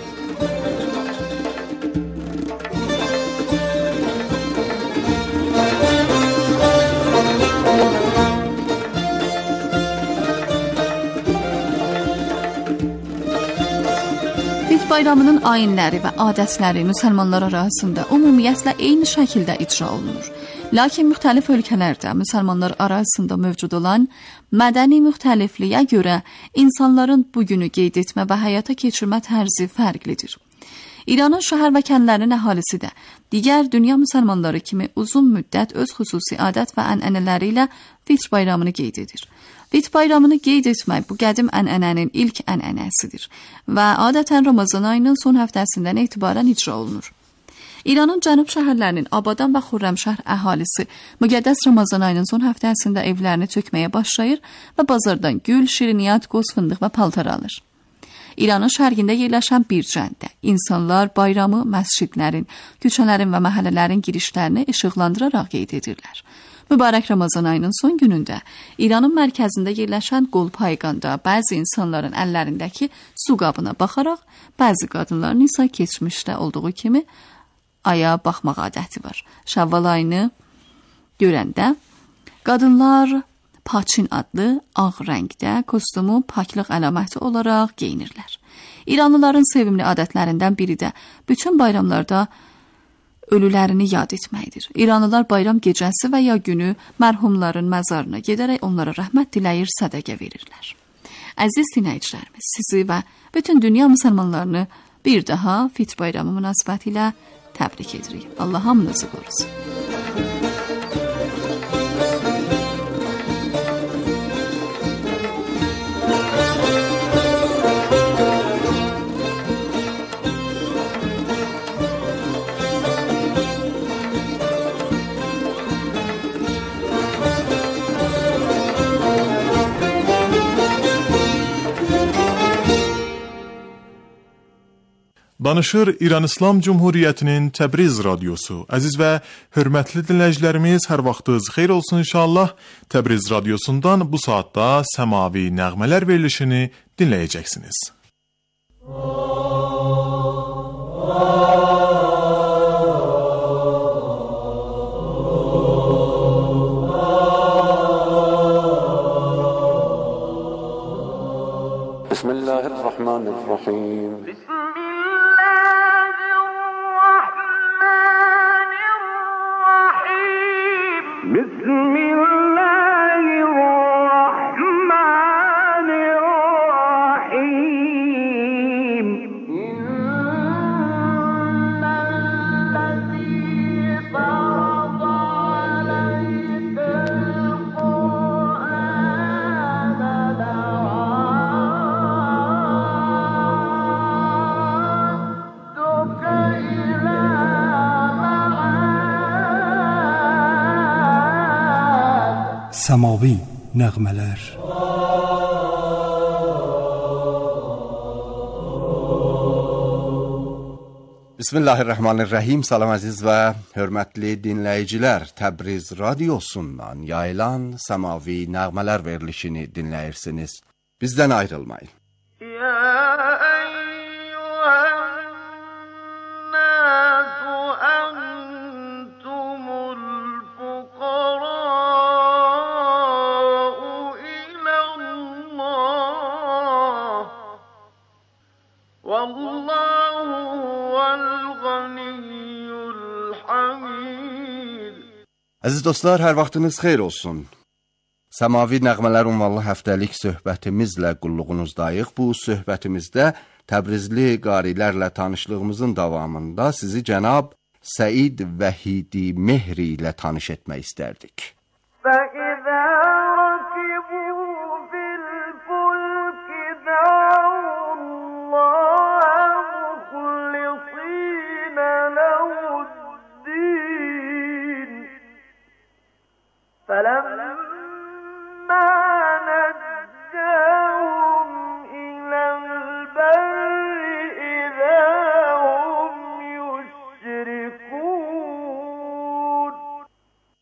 Bayramının ayinləri və adətləri müsəlmanlar arasında ümumiyyətlə eyni şəkildə icra olunur. Lakin müxtəlif ölkələrdə müsəlmanlar arasında mövcud olan mədəni müxtəlifliyə görə insanların bu günü qeyd etmə və həyata keçirmə tərzi fərqlidir. İranın şəhər və kəndlərinin əhalisi də digər dünya müsəlmanları kimi uzun müddət öz xüsusi adət və ənənələri ilə Fitr bayramını qeyd edir. Fitr bayramını qeyd etmək bu qədim ənənənin ilk ənənəsidir və adətən Ramazan ayının son həftəsindən etibarən icra olunur. İranın cənub şəhərlərinin Abadan və Xürrəmşəhr əhalisi müqəddəs Ramazan ayının son həftəsində evlərini çökməyə başlayır və bazardan gül, şirniyyat, qoz, fındıq və paltar alır. İranın şərqində yerləşən bir kənddə insanlar bayramı məscidlərin, küçələrin və məhəllələrin girişlərini işıqlandıraraq qeyd edirlər. Mübarək Ramazan ayının son günündə İranın mərkəzində yerləşən Qolpayqanda bəzi insanların əllərindəki su qabına baxaraq, bəzi qadınların isə keçmişdə olduğu kimi aya baxmaq adəti var. Şəvval ayını görəndə qadınlar paçin adlı ağ rəngdə kostumu paklıq əlaməti olaraq geyinirlər. İranlıların sevimli adətlərindən biri də bütün bayramlarda ölülərini yad etməkdir. İranlılar bayram gecəsi və ya günü mərhumların məzarına gedərək onlara rəhmət diləyir, sədəqə verirlər. Əziz dinləyicilərimiz, sizi və bütün dünya müsəlmanlarını bir daha Fitr bayramı münasibətilə təbrik edirik. Allah hamınızı qorusun. Danışır İran İslam Cumhuriyyətinin Təbriz radiosu. Əziz və hörmətli dinləyicilərimiz, hər vaxtınız xeyir olsun inşallah. Təbriz radiosundan bu saatda səmavi nəğmələr verilişini dinləyəcəksiniz. Bismillahirrahmanirrahim. Səmavi nəğmələr. Bismillahirrahmanirrahim. Salam əziz və hörmətli dinləyicilər. Təbriz radiosundan yayılan səmavi nəğmələr verilişini dinləyirsiniz. Bizdən ayrılmayın. Əziz dostlar, hər vaxtınız xeyir olsun. Səmavi nəğmələr ünvanlı həftəlik söhbətimizlə qulluğunuzdayıq. Bu söhbətimizdə Təbrizli qarilərlə tanışlığımızın davamında sizi cənab Səid Vəhidi Mehri ilə tanış etmək istərdik. نجاهم إلى البر إذا هم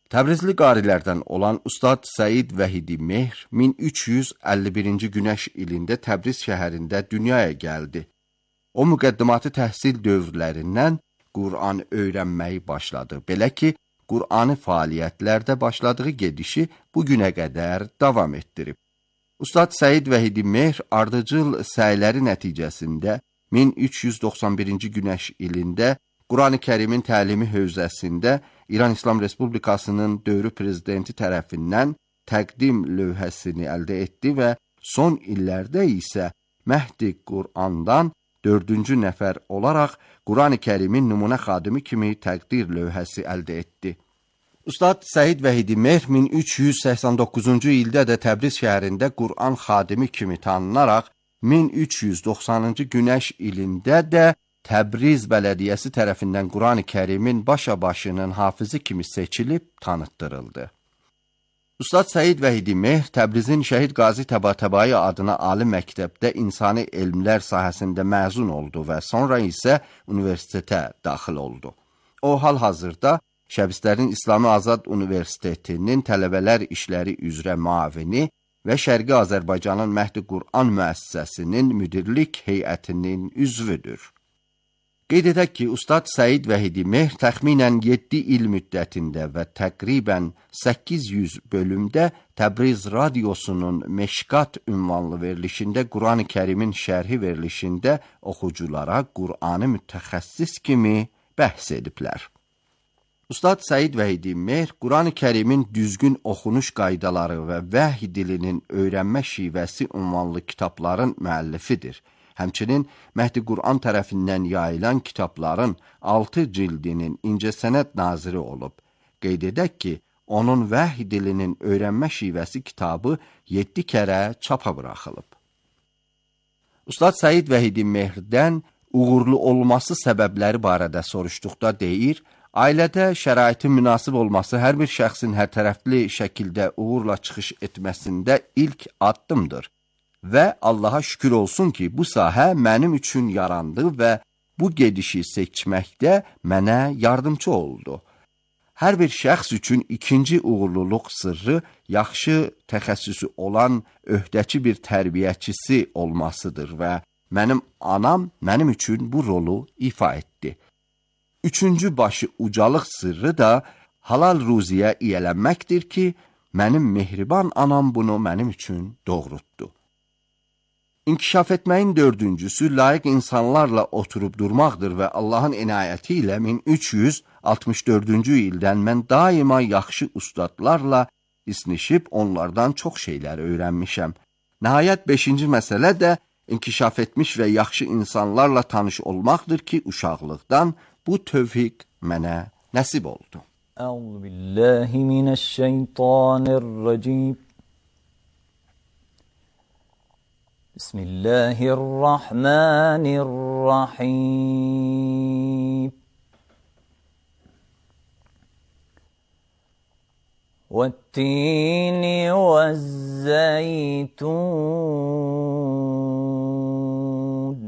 Təbrizli qarilərdən olan Ustad Səid Vəhidi Mehr 1351-ci günəş ilində Təbriz şəhərində dünyaya gəldi. O müqəddimatı təhsil dövrlərindən Qur'an öyrənməyi başladı. Belə ki, Qur'ani fəaliyyətlərdə başladığı gedişi bu günə qədər davam etdirib. Ustad Səid Vəhidi Mehr ardıcıl səyləri nəticəsində 1391-ci günəş ilində Qur'an-ı Kərimin təlimi hövzəsində İran İslam Respublikasının dövrü prezidenti tərəfindən təqdim lövhəsini əldə etdi və son illərdə isə Məhdi Qur'andan 4-cü nəfər olaraq Qur'an-ı Kərimin nümunə xadimi kimi təqdir lövhəsi əldə etdi. Ustad Səid Vəhidi Mehr 1389-cu ildə də Təbriz şəhərində Qur'an xadimi kimi tanınaraq 1390-cı günəş ilində də Təbriz Bələdiyyəsi tərəfindən Qur'an-ı Kərimin başa-başının hafızı kimi seçilib tanıtdırıldı. Ustad Səid Vəhidi Mehr Təbrizin Şəhid Qazi Təbatəbai adına ali məktəbdə insani elmlər sahəsində məzun oldu və sonra isə universitetə daxil oldu. O, hal-hazırda Şəbistlərin İslami Azad Universitetinin tələbələr işləri üzrə müavini və Şərqi Azərbaycanın Məhdi Qur'an müəssisəsinin müdirlik heyətinin üzvüdür. Qeyd edək ki, Ustad Səid Vəhidi Mehr təxminən 7 il müddətində və təqribən 800 bölümdə Təbriz Radiosunun Meşkat ünvanlı verilişində Qur'an-ı Kərimin şərhi verilişində oxuculara Qur'anı mütəxəssis kimi bəhs ediblər. Ustad Səid Vəhidi Mehr Qur'an-ı Kərimin düzgün oxunuş qaydaları və vəhy dilinin öyrənmə şivəsi ünvanlı kitabların müəllifidir. Həmçinin Məhdi Qur'an tərəfindən yayılan kitabların 6 cildinin incəsənət naziri olub. Qeyd edək ki, onun vəhy dilinin öyrənmə şivəsi kitabı 7 kərə çapa buraxılıb. Ustad Səid Vəhidi Mehrdən uğurlu olması səbəbləri barədə soruşduqda deyir, ailədə şəraitin münasib olması hər bir şəxsin hərtərəfli şəkildə uğurla çıxış etməsində ilk addımdır. Və Allaha şükür olsun ki, bu sahə mənim üçün yarandı və bu gedişi seçməkdə mənə yardımcı oldu. Hər bir şəxs üçün ikinci uğurluluq sırrı yaxşı təxəssüsü olan öhdəçi bir tərbiyəçisi olmasıdır və mənim anam mənim üçün bu rolu ifa etdi. Üçüncü başı ucalıq sırrı da halal ruziyə iyələnməkdir ki, mənim mehriban anam bunu mənim üçün doğrultdu. İnkişaf etməyin dördüncüsü layiq insanlarla oturub durmaqdır və Allahın inayəti ilə 1364-cü ildən mən daima yaxşı ustadlarla isnişib onlardan çox şeylər öyrənmişəm. Nəhayət 5-ci məsələ də inkişaf etmiş və yaxşı insanlarla tanış olmaqdır ki, uşaqlıqdan bu tövfiq mənə nəsib oldu. Euzubillahimineşşeytanirracim. Bismillahirrahmanirrahim. وَالتِّينِ وَالزَّيْتُونِ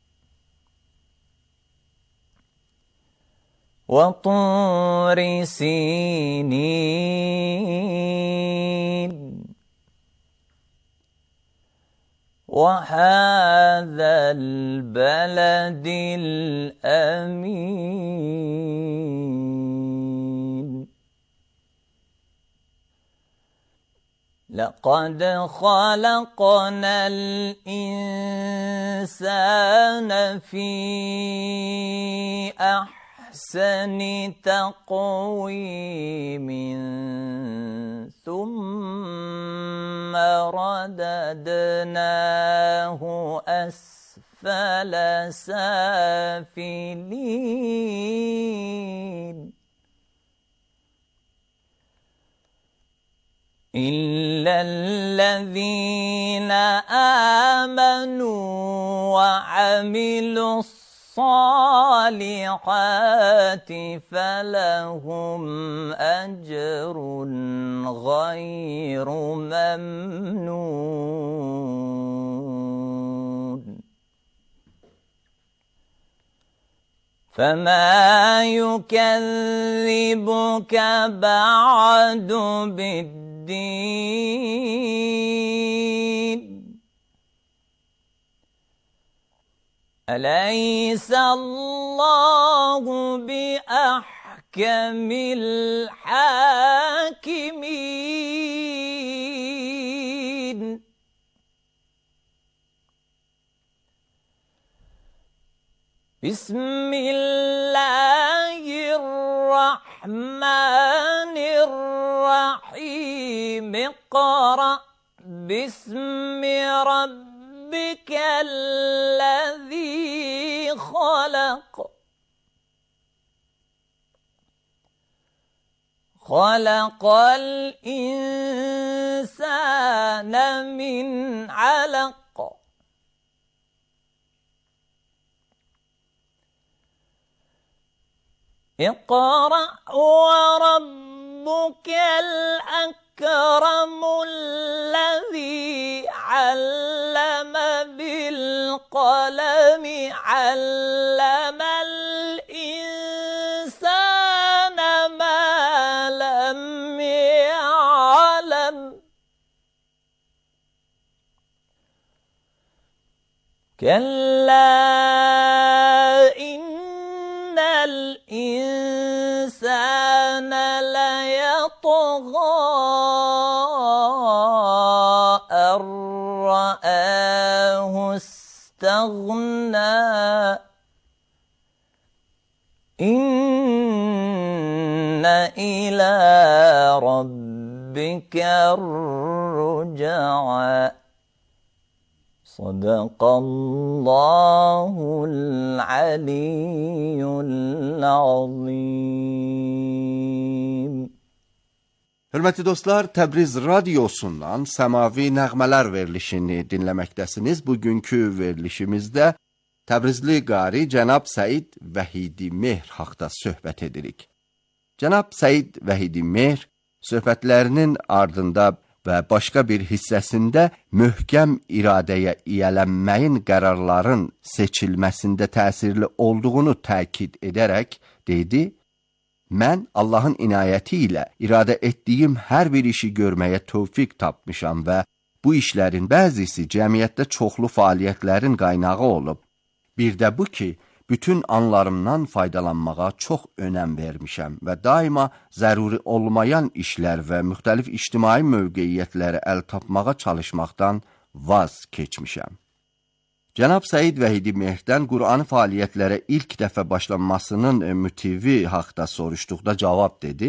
وَطُورِ سِينِينَ وَهَذَا الْبَلَدِ الْأَمِينِ لَقَدْ خَلَقْنَا الْإِنسَانَ فِي أَحْسَنِ تَقْوِيمٍ ثُمَّ رَدَدْنَاهُ أَسْفَلَ سَافِلِينَ إِلَّا الَّذِينَ آمَنُوا وَعَمِلُوا الصالحات فلهم أجر غير ممنون فما يكذبك بعد بالدين أليس الله بأحكم الحاكمين بسم الله الرحمن الرحيم اقرأ باسم ربك الذي خلق خلق الإنسان من علق اقرأ وربك الأكرم الذي علم بالقلم علم الإنسان ما لم يعلم كلا إن الإنسان ليطغى أن رآه استغنى إن إلى ربك الرجعى صدق الله العلي العظيم. Hörmətli dostlar, Təbriz radiosundan Səmavi Nəğmələr verilişini dinləməkdəsiniz. Bugünkü verilişimizdə Təbrizli qari Cənab Səid Vəhidi Mehr haqda söhbət edirik. Cənab Səid Vəhidi Mehr söhbətlərinin ardında və başqa bir hissəsində möhkəm iradəyə yiyələnməyin qərarların seçilməsində təsirli olduğunu təkid edərək dedi: mən Allahın inayəti ilə iradə etdiyim hər bir işi görməyə tövfiq tapmışam və bu işlərin bəzisi cəmiyyətdə çoxlu fəaliyyətlərin qaynağı olub. Bir də bu ki, bütün anlarımdan faydalanmağa çox önəm vermişəm və daima zəruri olmayan işlər və müxtəlif ictimai mövqeyiyyətləri əl tapmağa çalışmaqdan vaz keçmişəm. Cənab Səid Vəhidi Mehrdən Qur'anı fəaliyyətlərə ilk dəfə başlanmasının motivi haqda soruşduqda cavab dedi: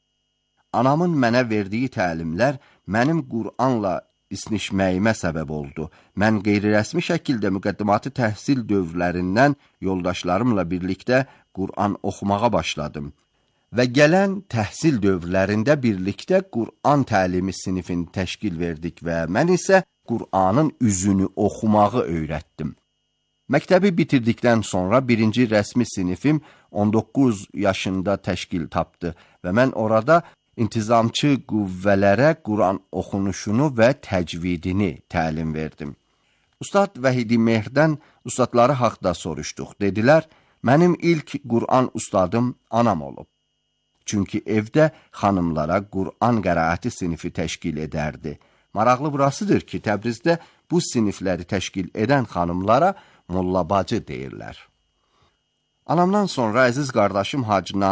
anamın mənə verdiyi təlimlər mənim Qur'anla isnişməyimə səbəb oldu. Mən qeyri-rəsmi şəkildə müqəddimatı təhsil dövrlərindən yoldaşlarımla birlikdə Qur'an oxumağa başladım və gələn təhsil dövrlərində birlikdə Qur'an təlimi sinifini təşkil verdik və mən isə Qur'anın üzünü oxumağı öyrətdim. Məktəbi bitirdikdən sonra birinci rəsmi sinifim 19 yaşında təşkil tapdı və mən orada intizamçı qüvvələrə Qur'an oxunuşunu və təcvidini təlim verdim. Ustad Vəhidi Mehrdən ustadları haqda soruşduq. Dedilər, mənim ilk Qur'an ustadım anam olub. Çünki evdə xanımlara Qur'an qəraəti sinifi təşkil edərdi. Maraqlı burasıdır ki, Təbrizdə bu sinifləri təşkil edən xanımlara mollabacı deyirlər. Anamdan sonra əziz qardaşım Hacı